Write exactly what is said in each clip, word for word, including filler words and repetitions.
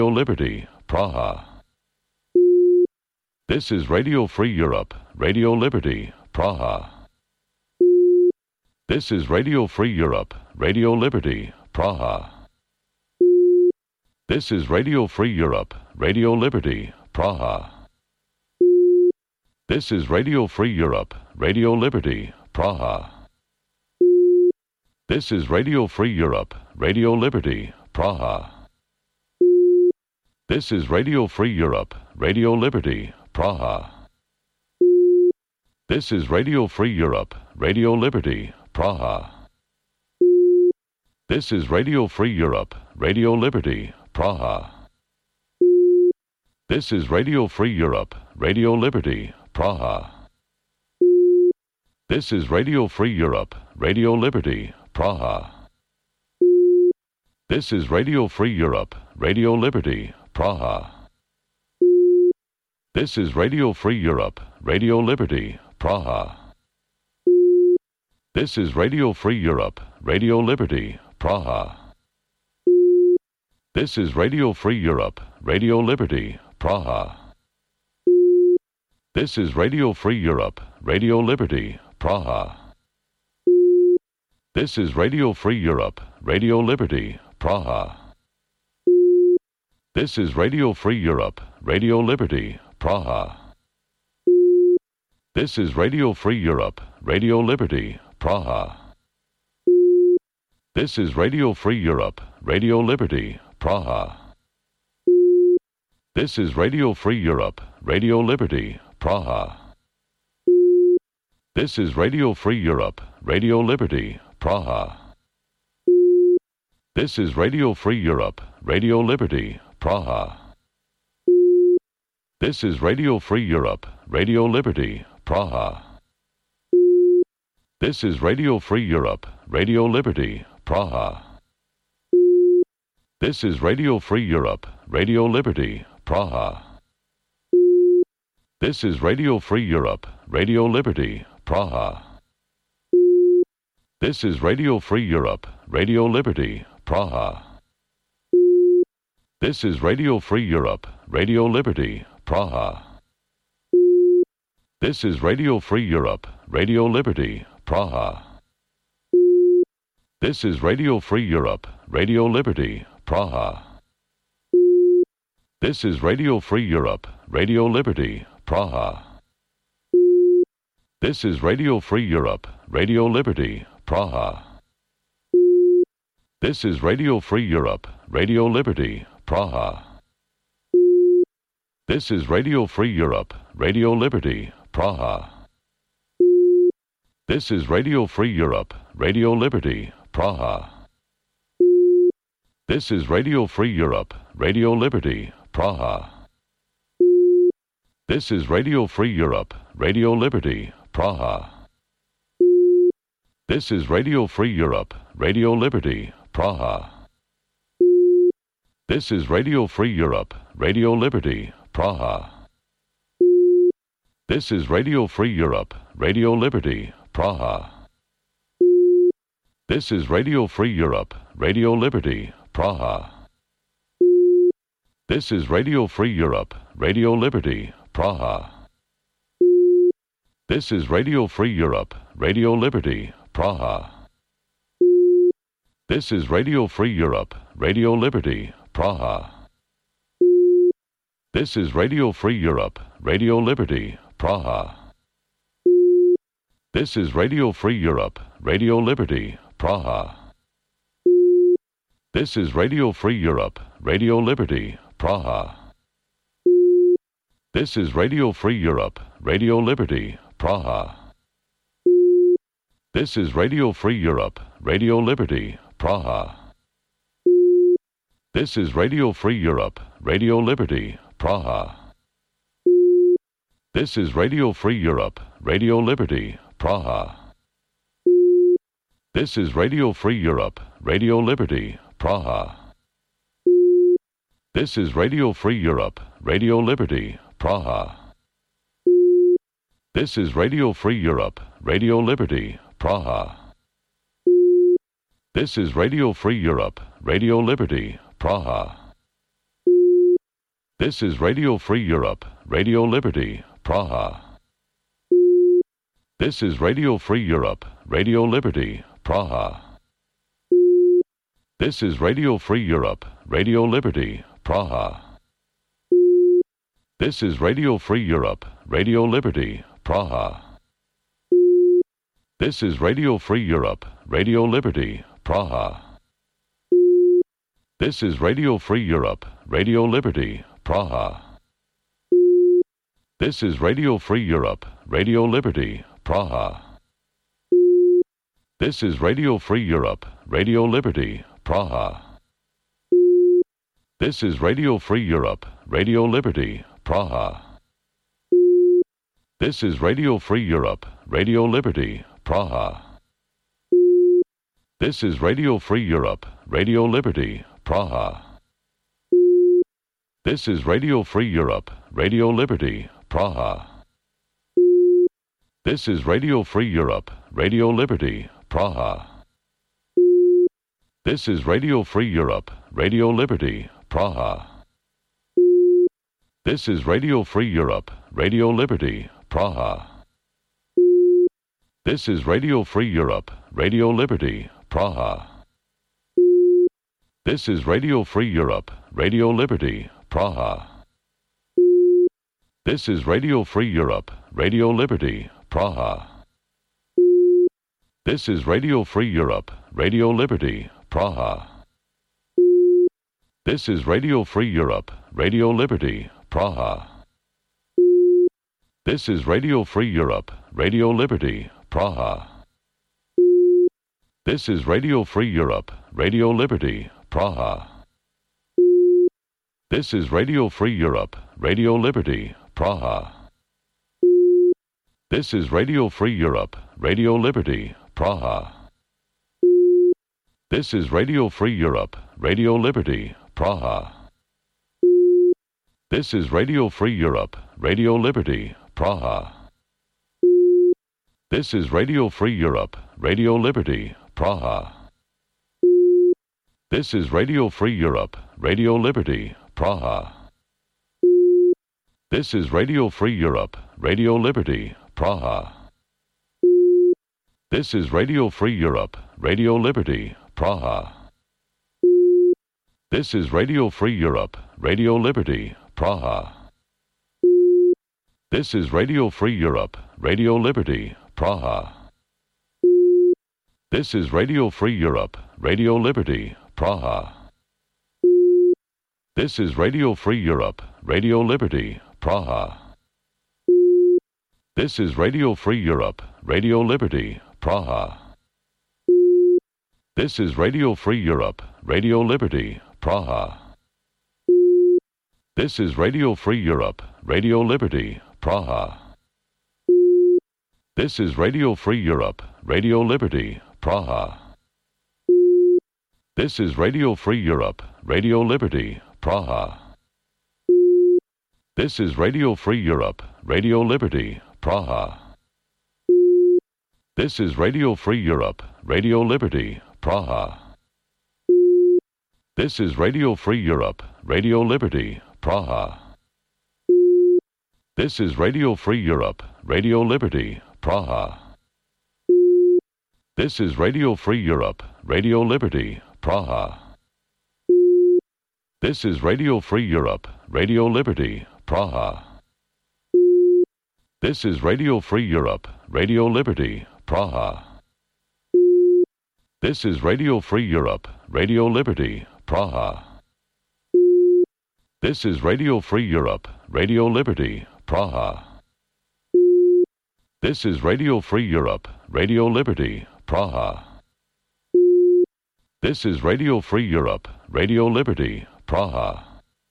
Liberty, Praha. This is Radio Free Europe, Radio Liberty, Praha. This is Radio Free Europe, Radio Liberty, Praha. This is Radio Free Europe, Radio Liberty, Praha. This is Radio Free Europe, Radio Liberty, Praha. This is Radio Free Europe, Radio Liberty, Praha. This is Radio Free Europe, Radio Liberty, Praha. This is Radio Free Europe, Radio Liberty, Praha. This is Radio Free Europe, Radio Liberty, Praha. This is Radio Free Europe, Radio Liberty, Praha. This is Radio Free Europe, Radio Liberty, Praha. This is Radio Free Europe, Radio Liberty, Praha. This is Radio Free Europe, Radio Liberty, Praha. This is Radio Free Europe, Radio Liberty, Praha. This is Radio Free Europe, Radio Liberty, Praha. This is Radio Free Europe, Radio Liberty, Praha. This is Radio Free Europe, Radio Liberty, Praha. This is Radio Free Europe, Radio Liberty, Praha. This is Radio Free Europe, Radio Liberty, Praha. This is Radio Free Europe, Radio Liberty, Praha. This is Radio Free Europe, Radio Liberty, Praha. This is Radio Free Europe, Radio Liberty, Praha. This is Radio Free Europe, Radio Liberty, Praha. This is Radio Free Europe, Radio Liberty, Praha. This is Radio Free Europe, Radio Liberty, Praha. This is Radio Free Europe, Radio Liberty, Praha. This is Radio Free Europe, Radio Liberty, Praha. This is Radio Free Europe, Radio Liberty, Praha. This is Radio Free Europe, Radio Liberty, Praha. This is Radio Free Europe, Radio Liberty, Praha. This is Radio Free Europe, Radio Liberty, Praha. This is Radio Free Europe, Radio Liberty, Praha. This is Radio Free Europe, Radio Liberty, Praha. This is Radio Free Europe, Radio Liberty, Praha. This is Radio Free Europe, Radio Liberty, Praha. This is Radio Free Europe, Radio Liberty, Praha. This is Radio Free Europe, Radio Liberty, Praha. This is Radio Free Europe, Radio Liberty, Praha. This is Radio Free Europe, Radio Liberty, Praha. This is Radio Free Europe, Radio Liberty, Praha. This is Radio Free Europe, Radio Liberty, Praha. This is Radio Free Europe, Radio Liberty, Praha. This is Radio Free Europe, Radio Liberty, Praha. This is Radio Free Europe, Radio Liberty, Praha. This is Radio Free Europe, Radio Liberty, Praha. This is Radio Free Europe, Radio Liberty, Praha. This is Radio Free Europe, Radio Liberty, Praha. This is Radio Free Europe, Radio Liberty, Praha. This is Radio Free Europe, Radio Liberty, Praha. This is Radio Free Europe, Radio Liberty, Praha. This is Radio Free Europe, Radio Liberty, Praha. This is Radio Free Europe, Radio Liberty, Praha. This is Radio Free Europe, Radio Liberty, Praha. This is Radio Free Europe, Radio Liberty, Praha. This is Radio Free Europe, Radio Liberty, Praha. This is Radio Free Europe, Radio Liberty, Praha. This is Radio Free Europe, Radio Liberty, Praha. This is Radio Free Europe, Radio Liberty, Praha. This is Radio Free Europe, Radio Liberty, Praha. This is Radio Free Europe, Radio Liberty, Praha. This is Radio Free Europe, Radio Liberty, Praha. This is Radio Free Europe, Radio Liberty, Praha. This is Radio Free Europe, Radio Liberty, Praha. This is Radio Free Europe, Radio Liberty, Praha. This is Radio Free Europe, Radio Liberty, Praha. This is Radio Free Europe, Radio Liberty, Praha. This is Radio Free Europe, Radio Liberty, Praha. This is Radio Free Europe, Radio Liberty, Praha. This is Radio Free Europe, Radio Liberty, Praha. This is Radio Free Europe, Radio Liberty, Praha. This is Radio Free Europe, Radio Liberty, Praha. This is Radio Free Europe, Radio Liberty, Praha. This is Radio Free Europe, Radio Liberty, Praha. This is Radio Free Europe, Radio Liberty, Praha. This is Radio Free Europe, Radio Liberty, Praha. This is Radio Free Europe, Radio Liberty, Praha. This is Radio Free Europe, Radio Liberty, Praha. This is Radio Free Europe, Radio Liberty, Praha. This is Radio Free Europe, Radio Liberty, Praha. This is Radio Free Europe, Radio Liberty, Praha. This is Radio Free Europe, Radio Liberty, Praha. This is Radio Free Europe, Radio Liberty, Praha. This is Radio Free Europe, Radio Liberty, Praha. This is Radio Free Europe, Radio Liberty, Praha. This is Radio Free Europe, Radio Liberty, Praha. This is Radio Free Europe, Radio Liberty, Praha. This is Radio Free Europe, Radio Liberty, Praha. This is Radio Free Europe, Radio Liberty, Praha. This is Radio Free Europe, Radio Liberty, Praha. This is Radio Free Europe, Radio Liberty, Praha. This is Radio Free Europe, Radio Liberty, Praha. This is Radio Free Europe, Radio Liberty, Praha. This is Radio Free Europe, Radio Liberty, Praha. This is Radio Free Europe, Radio Liberty, Praha. This is Radio Free Europe, Radio Liberty, Praha. This is Radio Free Europe, Radio Liberty, Praha. This is Radio Free Europe, Radio Liberty, Praha. This is Radio Free Europe, Radio Liberty, Praha. This is Radio Free Europe, Radio Liberty, Praha. This is Radio Free Europe, Radio Liberty, Praha. This is Radio Free Europe, Radio Liberty, Praha. This is Radio Free Europe, Radio Liberty, Praha. This is Radio Free Europe, Radio Liberty, Praha. This is Radio Free Europe, Radio Liberty, Praha. This is Radio Free Europe, Radio Liberty, Praha. This is Radio Free Europe, Radio Liberty, Praha.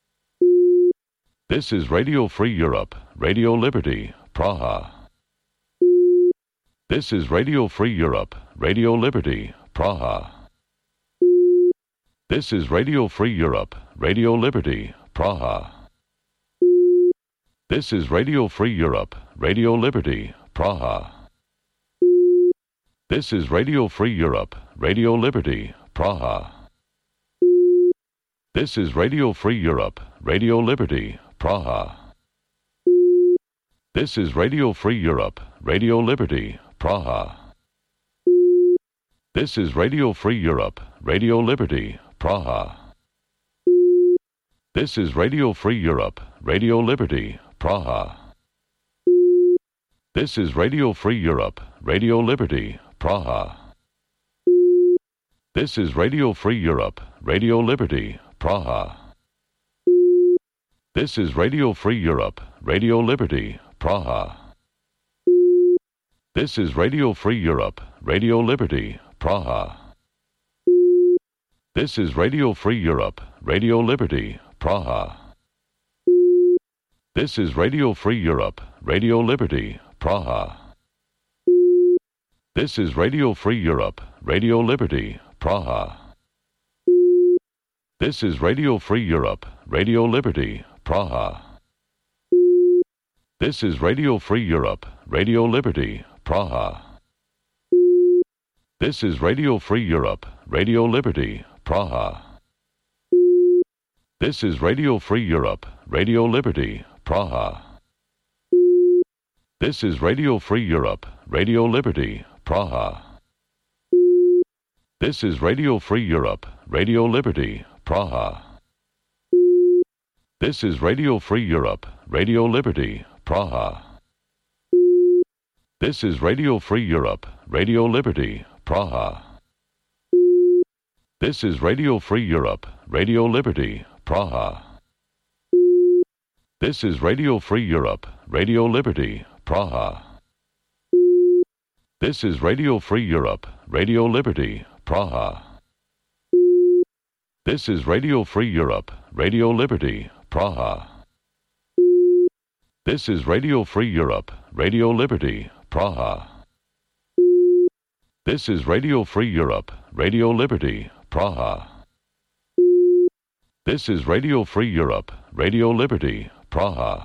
This is Radio Free Europe, Radio Liberty, Praha. This is Radio Free Europe, Radio Liberty, Praha. This is Radio Free Europe, Radio Liberty, Praha. This is Radio Free Europe, Radio Liberty, Praha. This is Radio Free Europe, Radio Liberty, Praha. This is Radio Free Europe, Radio Liberty, Praha. This is Radio Free Europe, Radio Liberty, Praha. This is Radio Free Europe, Radio Liberty, Praha. This is Radio Free Europe, Radio Liberty, Praha. This is Radio Free Europe, Radio Liberty, Praha. This is Radio Free Europe, Radio Liberty, Praha. This is Radio Free Europe, Radio Liberty, Praha. This is Radio Free Europe, Radio Liberty, Praha. This is Radio Free Europe, Radio Liberty, Praha. This is Radio Free Europe, Radio Liberty, Praha. This is Radio Free Europe, Radio Liberty, Praha. This is Radio Free Europe, Radio Liberty, Praha. This is Radio Free Europe, Radio Liberty, Praha. This is Radio Free Europe, Radio Liberty, Praha. This is Radio Free Europe, Radio Liberty, Praha. This is Radio Free Europe, Radio Liberty, Praha. This is Radio Free Europe, Radio Liberty, Praha. This is Radio Free Europe, Radio Liberty, Praha. This is Radio Free Europe, Radio Liberty, Praha. This is Radio Free Europe, Radio Liberty, Praha. This is Radio Free Europe, Radio Liberty, Praha. This is Radio Free Europe, Radio Liberty, Praha. This is Radio Free Europe, Radio Liberty, Praha. This is Radio Free Europe, Radio Liberty, Praha. This is Radio Free Europe, Radio Liberty, Praha. This is Radio Free Europe, Radio Liberty, Praha.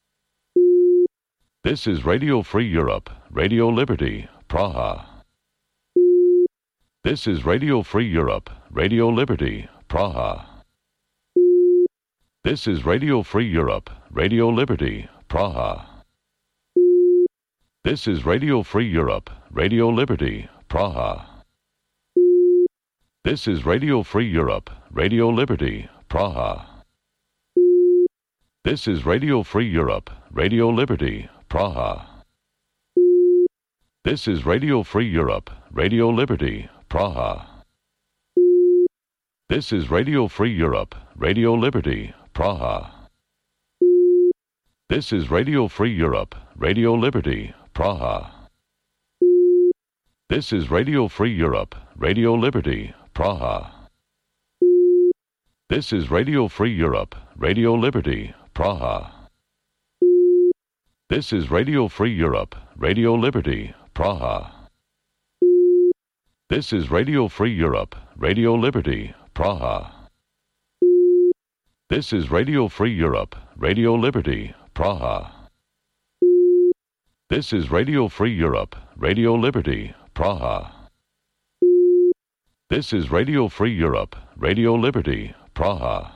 This is Radio Free Europe, Radio Liberty, Praha. This is Radio Free Europe, Radio Liberty, Praha. This is Radio Free Europe, Radio Liberty, Praha. This is Radio Free Europe, Radio Liberty, Praha. This is Radio Free Europe, Radio Liberty, Praha. This is Radio Free Europe, Radio Liberty, Praha. This is Radio Free Europe, Radio Liberty, Praha. This is Radio Free Europe, Radio Liberty, Praha. This is Radio Free Europe, Radio Liberty, Praha. This is Radio Free Europe, Radio Liberty, Praha. This is Radio Free Europe, Radio Liberty, Praha. This is Radio Free Europe, Radio Liberty, Praha. This is Radio Free Europe, Radio Liberty, Praha. This is Radio Free Europe, Radio Liberty, Praha. This is Radio Free Europe, Radio Liberty, Praha. This is Radio Free Europe, Radio Liberty, Praha.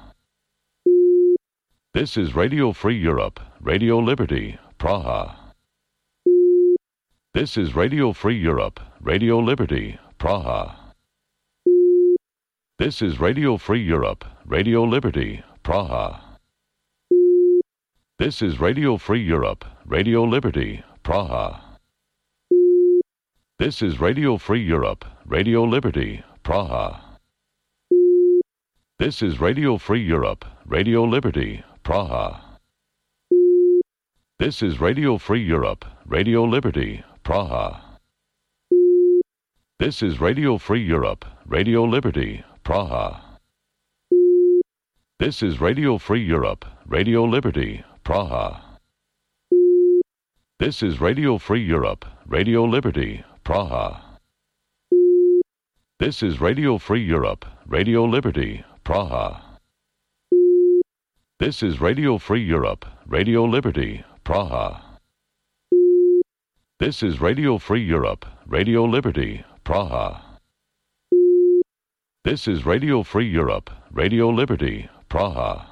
This is Radio Free Europe, Radio Liberty, Praha. This is Radio Free Europe, Radio Liberty, Praha. This is Radio Free Europe, Radio Liberty, Praha. This is Radio Free Europe, Radio Liberty, Praha. This is Radio Free Europe, Radio Liberty, Praha. This is Radio Free Europe, Radio Liberty, Praha. This is Radio Free Europe, Radio Liberty, Praha. This is Radio Free Europe, Radio Liberty, Praha. This is Radio Free Europe, Radio Liberty, Praha. This is Radio Free Europe, Radio Liberty, Praha. This is Radio Free Europe, Radio Liberty, Praha. This is Radio Free Europe, Radio Liberty, Praha. This is Radio Free Europe, Radio Liberty, Praha. This is Radio Free Europe, Radio Liberty, Praha.